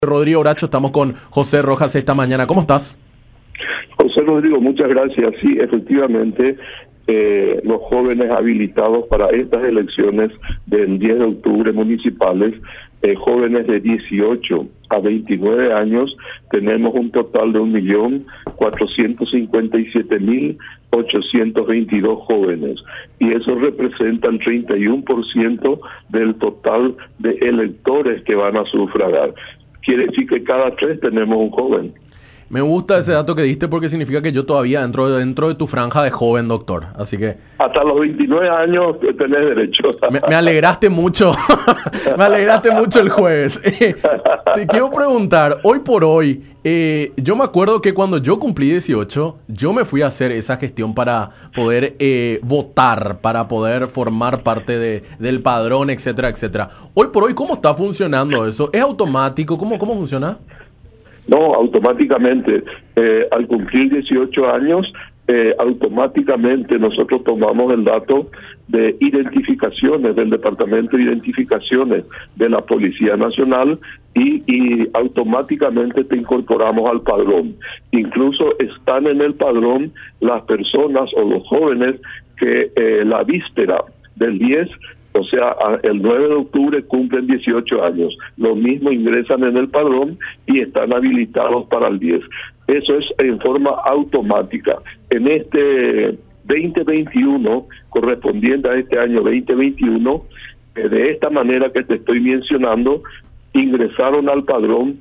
Rodrigo Bracho, estamos con José Rojas esta mañana. ¿Cómo estás? José Rodrigo, muchas gracias. Sí, efectivamente, los jóvenes habilitados para estas elecciones del 10 de octubre municipales, jóvenes de 18 a 29 años, tenemos un total de 1.457.822 jóvenes, y eso representa el 31% del total de electores que van a sufragar. Quiere decir que cada 3 tenemos un joven. Me gusta ese dato que diste porque significa que yo todavía entro dentro de tu franja de joven, doctor. Así que... Hasta los 29 años tenés derecho. Me alegraste mucho. Me alegraste mucho el jueves. Te quiero preguntar, hoy por hoy, yo me acuerdo que cuando yo cumplí 18, yo me fui a hacer esa gestión para poder votar, para poder formar parte del padrón, etcétera, etcétera. Hoy por hoy, ¿cómo está funcionando eso? ¿Es automático? ¿Cómo funciona? No, automáticamente, al cumplir 18 años, automáticamente nosotros tomamos el dato de identificaciones del Departamento de Identificaciones de la Policía Nacional y automáticamente te incorporamos al padrón. Incluso están en el padrón las personas o los jóvenes que la víspera del 10, o sea, el 9 de octubre cumplen 18 años. Lo mismo ingresan en el padrón y están habilitados para el 10. Eso es en forma automática. En este 2021, correspondiente a este año 2021, de esta manera que te estoy mencionando, ingresaron al padrón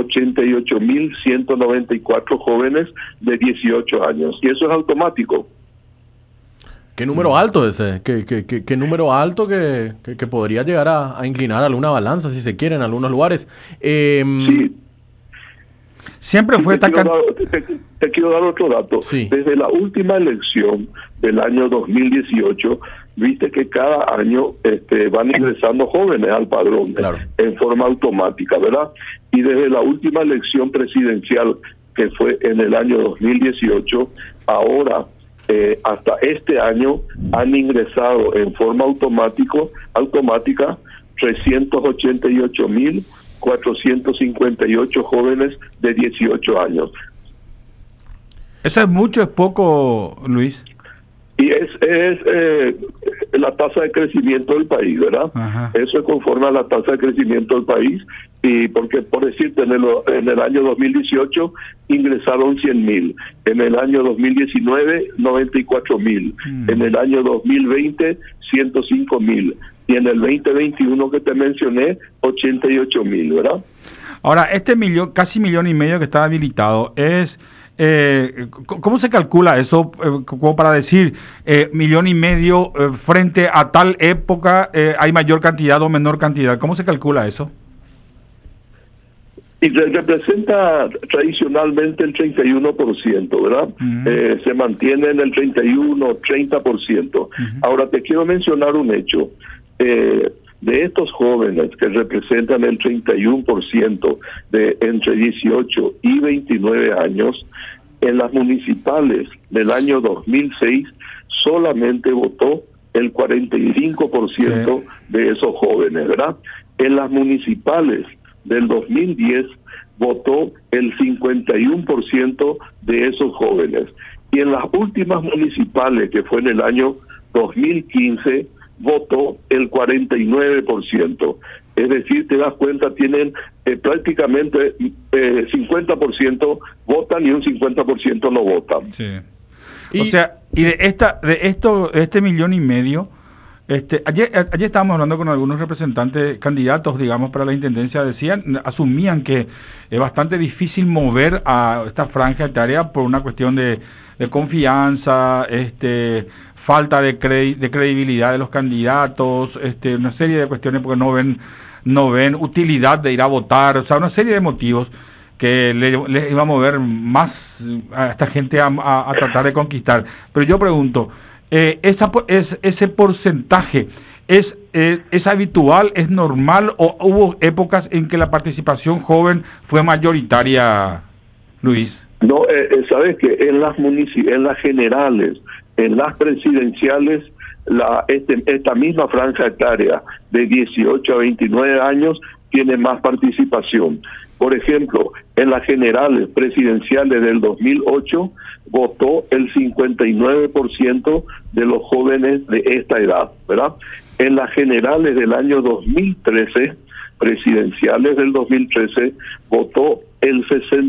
88.194 jóvenes de 18 años. Y eso es automático. ¿Qué número alto ese? ¿Qué número alto que podría llegar a inclinar alguna balanza, si se quiere, en algunos lugares? Sí. Siempre fue te quiero dar otro dato. Sí. Desde la última elección del año 2018, viste que cada año van ingresando jóvenes al padrón, claro, en forma automática, ¿verdad? Y desde la última elección presidencial, que fue en el año 2018, ahora... hasta este año han ingresado en forma automática 388.458 jóvenes de 18 años. ¿Eso es mucho, es poco, Luis? Y es la tasa de crecimiento del país, ¿verdad? Ajá. Eso es conforme a la tasa de crecimiento del país, y porque, por decirte, en el año 2018 ingresaron 100.000, en el año 2019 94.000, en el año 2020 105.000, y en el 2021 que te mencioné 88.000, ¿verdad? Ahora, este casi 1,5 millones que está habilitado es... ¿cómo se calcula eso? Como para decir, 1,5 millones frente a tal época, ¿hay mayor cantidad o menor cantidad? ¿Cómo se calcula eso? Y representa tradicionalmente el 31%, ¿verdad? Uh-huh. Se mantiene en el 31, 30%. Uh-huh. Ahora te quiero mencionar un hecho. De estos jóvenes que representan el 31% de entre 18 y 29 años, en las municipales del año 2006 solamente votó el 45% de esos jóvenes, ¿verdad? En las municipales del 2010 votó el 51% de esos jóvenes. Y en las últimas municipales, que fue en el año 2015, votó el 49%. Es decir, te das cuenta, tienen prácticamente 50% votan y un 50% no votan. Sí. O sea, y de este 1,5 millones, ayer estábamos hablando con algunos representantes, candidatos, digamos, para la intendencia, asumían que es bastante difícil mover a esta franja etaria por una cuestión de confianza, falta de credibilidad de los candidatos, una serie de cuestiones porque no ven utilidad de ir a votar, o sea, una serie de motivos que les iba a mover más a esta gente a tratar de conquistar. Pero yo pregunto, ese porcentaje ¿es habitual, es normal, o hubo épocas en que la participación joven fue mayoritaria, Luis? No, sabes que en las generales, en las presidenciales, esta misma franja etaria de 18 a 29 años tiene más participación. Por ejemplo, en las generales presidenciales del 2008 votó el 59% de los jóvenes de esta edad, ¿verdad? En las generales del año 2013, presidenciales del 2013, votó el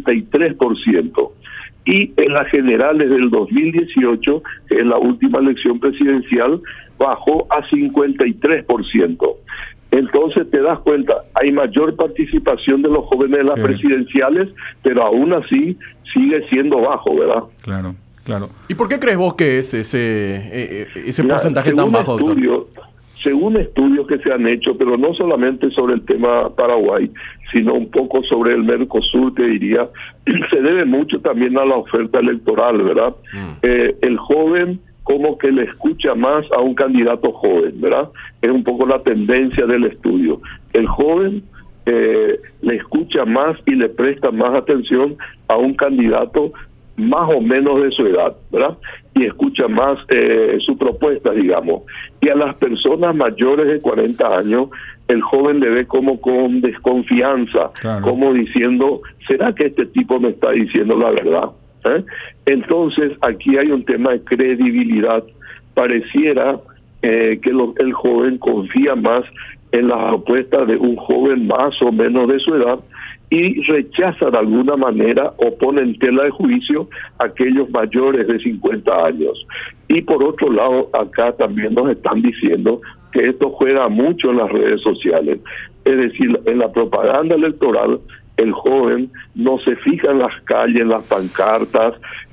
63%. Y en las generales del 2018, que es la última elección presidencial, bajó a 53%. Entonces te das cuenta, hay mayor participación de los jóvenes en las presidenciales, pero aún así sigue siendo bajo, ¿verdad? Claro, claro. ¿Y por qué crees vos que es ese porcentaje tan bajo, doctor? Según estudios que se han hecho, pero no solamente sobre el tema Paraguay, sino un poco sobre el Mercosur, te diría, se debe mucho también a la oferta electoral, ¿verdad? El joven como que le escucha más a un candidato joven, ¿verdad? Es un poco la tendencia del estudio. El joven le escucha más y le presta más atención a un candidato más o menos de su edad, ¿verdad? Y escucha más su propuesta, digamos. Y a las personas mayores de 40 años, el joven le ve como con desconfianza, como diciendo, ¿será que este tipo me está diciendo la verdad? Entonces, aquí hay un tema de credibilidad. Pareciera que el joven confía más en las propuestas de un joven más o menos de su edad y rechaza de alguna manera o pone en tela de juicio a aquellos mayores de 50 años. Y por otro lado, acá también nos están diciendo que esto juega mucho en las redes sociales. Es decir, en la propaganda electoral, el joven no se fija en las calles, en las pancartas,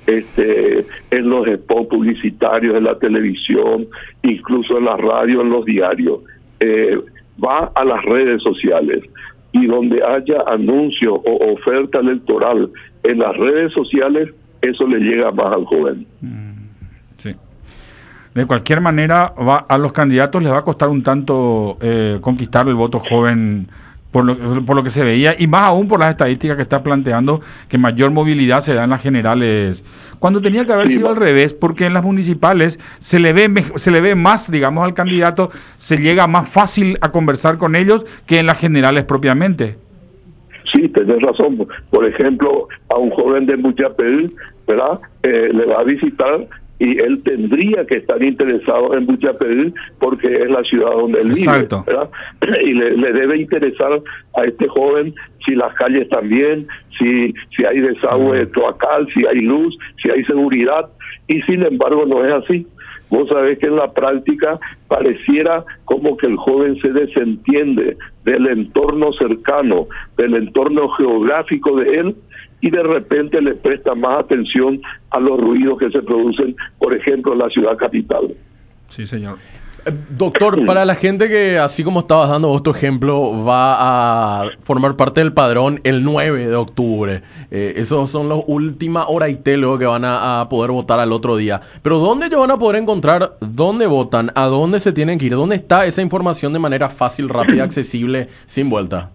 en los spots publicitarios, en la televisión, incluso en la radio, en los diarios. Va a las redes sociales y donde haya anuncio o oferta electoral en las redes sociales, eso le llega más al joven. Sí. De cualquier manera, a los candidatos les va a costar un tanto conquistar el voto joven por lo que se veía, y más aún por las estadísticas que está planteando, que mayor movilidad se da en las generales, cuando tenía que haber sido al revés, porque en las municipales se le ve más, digamos, al candidato, se llega más fácil a conversar con ellos que en las generales propiamente. Sí, tenés razón. Por ejemplo, a un joven de Muchapel, ¿verdad? Le va a visitar y él tendría que estar interesado en Muchapel porque es la ciudad donde él vive, ¿verdad? Y le debe interesar a este joven si las calles están bien, si hay desagüe cloacal, si hay luz, si hay seguridad, y sin embargo no es así. Vos sabés que en la práctica pareciera como que el joven se desentiende del entorno cercano, del entorno geográfico de él, y de repente le presta más atención a los ruidos que se producen, por ejemplo, en la ciudad capital. Sí, señor. Doctor, para la gente que, así como estabas dando vos tu ejemplo, va a formar parte del padrón el 9 de octubre. Esos son las últimas horas y telo que van a poder votar al otro día. Pero ¿dónde ellos van a poder encontrar dónde votan? ¿A dónde se tienen que ir? ¿Dónde está esa información de manera fácil, rápida, accesible, sin vuelta?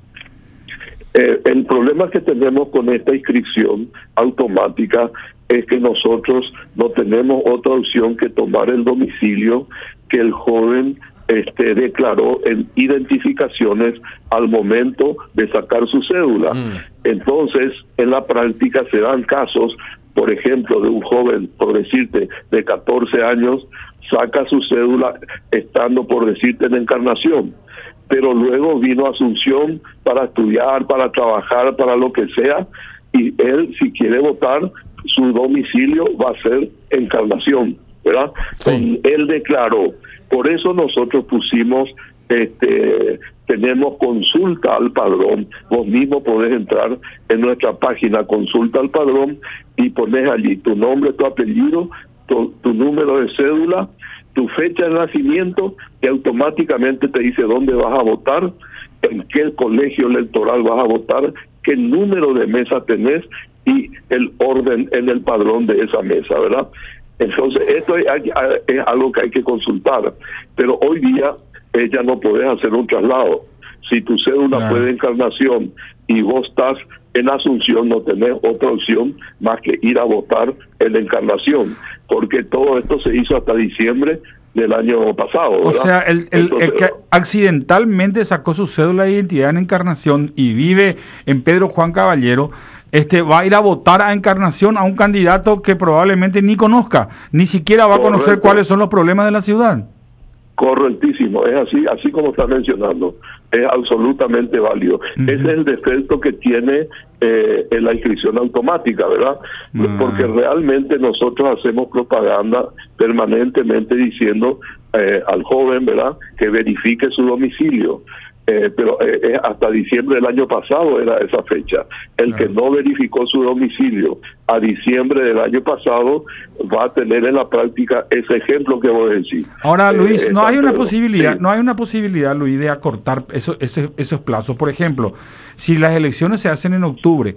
El problema que tenemos con esta inscripción automática es que nosotros no tenemos otra opción que tomar el domicilio que el joven declaró en identificaciones al momento de sacar su cédula. Entonces, en la práctica se dan casos, por ejemplo, de un joven, por decirte, de 14 años, saca su cédula estando, por decirte, en Encarnación, pero luego vino a Asunción para estudiar, para trabajar, para lo que sea, y él, si quiere votar, su domicilio va a ser Encarnación, ¿verdad? Sí. Él declaró. Por eso nosotros pusimos, tenemos consulta al padrón. Vos mismo podés entrar en nuestra página consulta al padrón y pones allí tu nombre, tu apellido, tu número de cédula, tu fecha de nacimiento, y automáticamente te dice dónde vas a votar, en qué colegio electoral vas a votar, qué número de mesa tenés y el orden en el padrón de esa mesa, ¿verdad? Entonces, esto es algo que hay que consultar. Pero hoy día ya no podés hacer un traslado. Si tu cédula fue de Encarnación y vos estás en Asunción, no tenés otra opción más que ir a votar en Encarnación, porque todo esto se hizo hasta diciembre del año pasado, ¿verdad? O sea, el que accidentalmente sacó su cédula de identidad en Encarnación y vive en Pedro Juan Caballero, va a ir a votar a Encarnación a un candidato que probablemente ni conozca, ni siquiera va a conocer cuáles son los problemas de la ciudad. Correctísimo, es así como está mencionando, es absolutamente válido. Ese es el defecto que tiene en la inscripción automática, ¿verdad? Porque realmente nosotros hacemos propaganda permanentemente diciendo al joven, ¿verdad?, que verifique su domicilio. Pero hasta diciembre del año pasado era esa fecha. El que no verificó su domicilio a diciembre del año pasado va a tener en la práctica ese ejemplo que vos decís. Ahora, Luis, no hay una posibilidad, Luis, de acortar esos plazos. Por ejemplo, si las elecciones se hacen en octubre,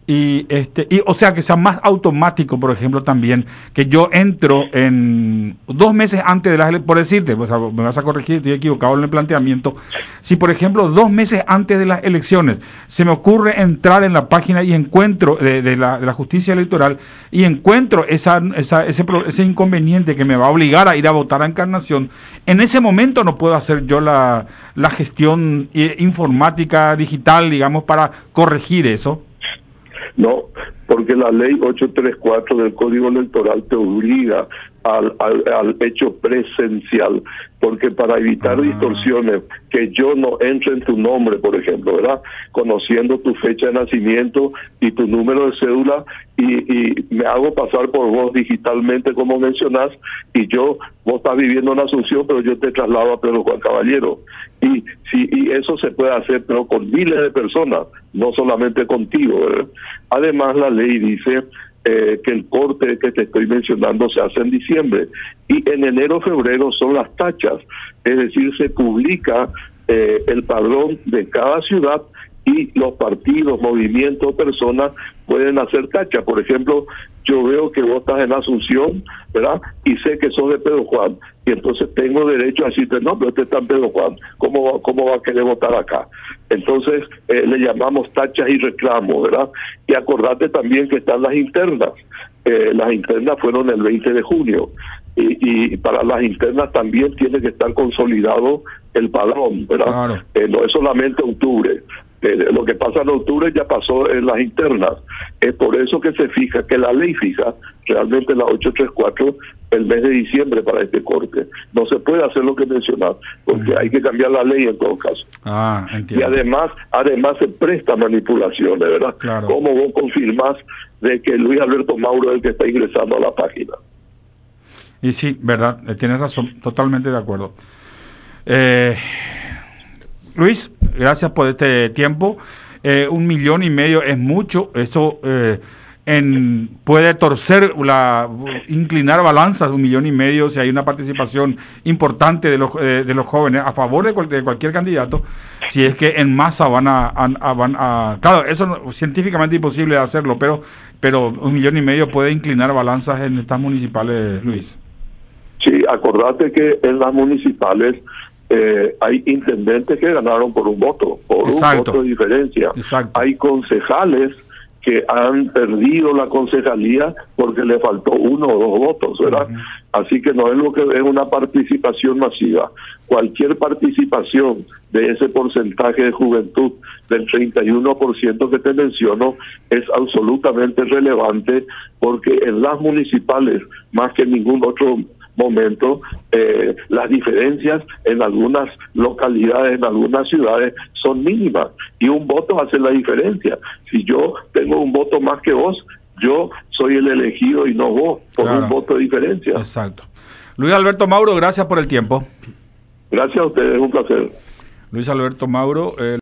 o sea, que sea más automático, por ejemplo, también, que yo entro en 2 meses antes de las elecciones, por decirte, o sea, me vas a corregir, estoy equivocado en el planteamiento, si por ejemplo 2 meses antes de las elecciones se me ocurre entrar en la página y encuentro de la justicia electoral y encuentro ese inconveniente que me va a obligar a ir a votar a Encarnación, en ese momento no puedo hacer yo la gestión informática digital, digamos, para corregir eso. No, porque la ley 834 del Código Electoral te obliga al hecho presencial, porque para evitar distorsiones, que yo no entre en tu nombre, por ejemplo, ¿verdad?, conociendo tu fecha de nacimiento y tu número de cédula, y me hago pasar por vos digitalmente, como mencionás, y vos estás viviendo en Asunción, pero yo te traslado a Pedro Juan Caballero, y eso se puede hacer, pero con miles de personas, no solamente contigo, ¿verdad? Además, la ley dice que el corte que te estoy mencionando se hace en diciembre, y en enero, febrero son las tachas, es decir, se publica el padrón de cada ciudad, y los partidos, movimientos, personas pueden hacer tacha. Por ejemplo, yo veo que vos estás en Asunción, ¿verdad?, y sé que sos de Pedro Juan, y entonces tengo derecho a decirte, no, pero usted está en Pedro Juan, ¿cómo va a querer votar acá? Entonces le llamamos tachas y reclamos, ¿verdad? Y acordate también que están las internas. Las internas fueron el 20 de junio, y para las internas también tiene que estar consolidado el padrón, ¿verdad? Claro. No es solamente octubre. Lo que pasa en octubre ya pasó en las internas. Es por eso que se fija, que la ley fija realmente la 834 el mes de diciembre para este corte. No se puede hacer lo que mencionas, porque hay que cambiar la ley en todo caso. Entiendo. Y además se presta manipulaciones, ¿verdad? Claro. ¿Cómo vos confirmás de que Luis Alberto Mauro es el que está ingresando a la página? Y sí, verdad, tienes razón, totalmente de acuerdo. Luis, gracias por este tiempo. 1,5 millones es mucho. Eso puede inclinar balanzas. 1,5 millones si hay una participación importante de los jóvenes a favor de cualquier candidato. Si es que en masa van a claro, eso es científicamente imposible de hacerlo, pero 1,5 millones puede inclinar balanzas en estas municipales, Luis. Sí, acordate que en las municipales hay intendentes que ganaron por un voto de diferencia. Exacto. Hay concejales que han perdido la concejalía porque le faltó 1 o 2 votos, ¿verdad? Así que no es lo que es una participación masiva. Cualquier participación de ese porcentaje de juventud del 31% que te menciono es absolutamente relevante, porque en las municipales, más que en ningún otro momento, las diferencias en algunas localidades, en algunas ciudades son mínimas, y un voto hace la diferencia. Si yo tengo un voto más que vos, yo soy el elegido y no vos, por un voto de diferencia. Exacto. Luis Alberto Mauro, gracias por el tiempo. Gracias a ustedes, un placer. Luis Alberto Mauro.